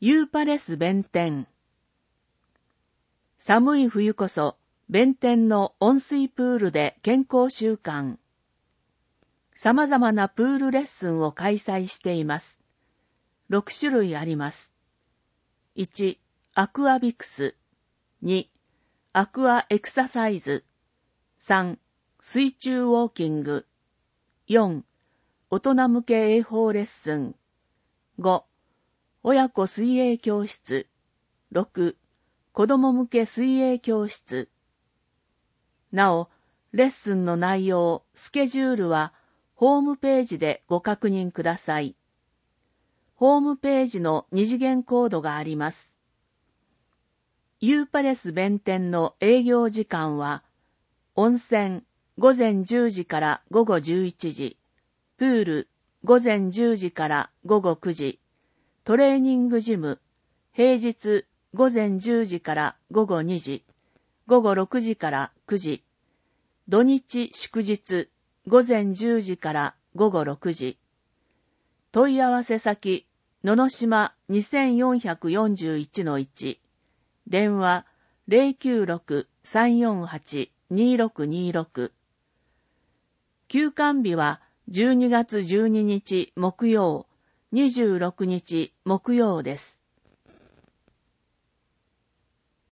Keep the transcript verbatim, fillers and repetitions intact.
ユーパレス弁天。寒い冬こそ弁天の温水プールで健康習慣。様々なプールレッスンを開催しています。ろく種類あります。いち、アクアビクス。に、アクアエクササイズ。さん、水中ウォーキング。よん、大人向け泳法レッスン。ご、親子水泳教室。ろく、子供向け水泳教室。なお、レッスンの内容、スケジュールは、ホームページでご確認ください。ホームページの二次元コードがあります。ユーパレス弁天の営業時間は、温泉午前じゅうじから午後じゅういちじ、プール午前じゅうじから午後くじ、トレーニングジム平日午前じゅうじから午後にじ、午後ろくじからくじ、土日祝日午前じゅうじから午後ろくじ。問い合わせ先、ののしま にせんよんひゃくよんじゅういちのいち、電話 ゼロきゅうろく さんよんはち にろくにろく。休館日はじゅうにがつじゅうににち木曜、にじゅうろくにち木曜です。